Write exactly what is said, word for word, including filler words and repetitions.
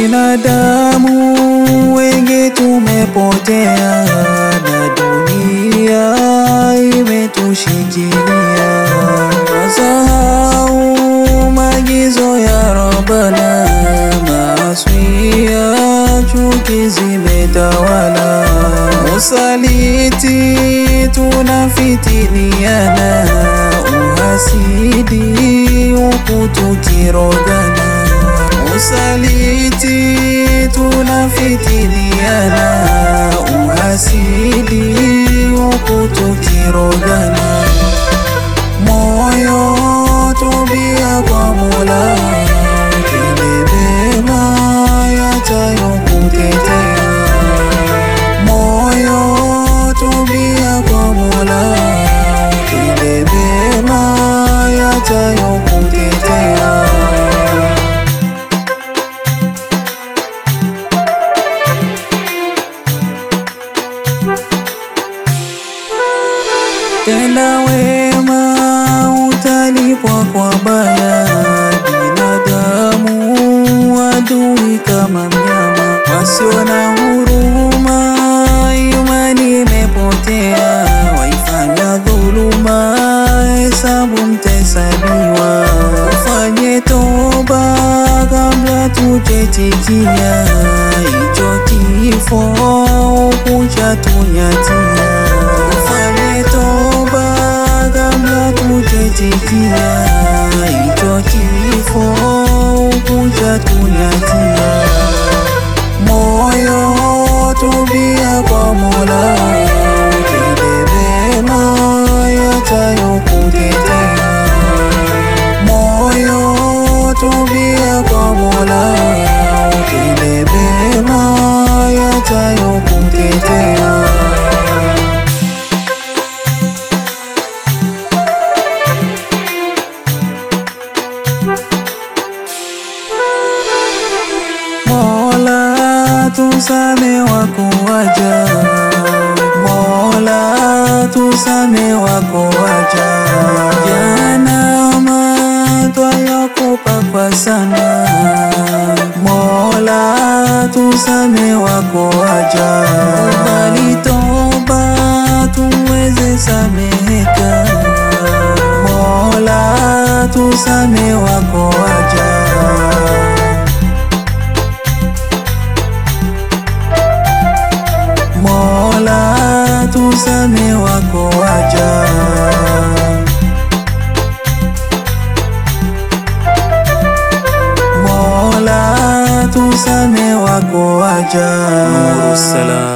Binadamu wengi tumepotea na dunia imetushikilia. Nasahau maagizo ya Rabbana, maasi ya chuki zimetawala. Usaliti tunafitiniana, uhasidi huku tukirogana. Usaliti tunafitiniana, uhasidi huku tukirogana. Moyo tubia kwa Mola, tende mema yatayokutetea. Moyo tubia kwa Mola, tende mema yatayokutetea. Tenda wema utalipwa kwa baya. Binadamu adui kama mnyama, wasio na huruma, imani imepotea. Waifanya dhuluma, hesabu mtahesabiwa. Ufanye toba kabla tujetikia, hicho kifo kucha tunyatia. Ufanye toba kabla tujetikia, hicho kifo kucha tunyatia. Moyo tubia kwa Mola, tende mema yatayokutetea. Moyo tubia kwa Mola, tende mema yatayokutetea. Mola tusame wako waja, Mola tusame wako waja. Jana matwayakupa kwa sana, Mola tusame wako waja. Kubali toba tuweze sameheka, Mola tusame wako waja. Mola tusame wako waja. Mola tusame wako waja. Nuru Salam.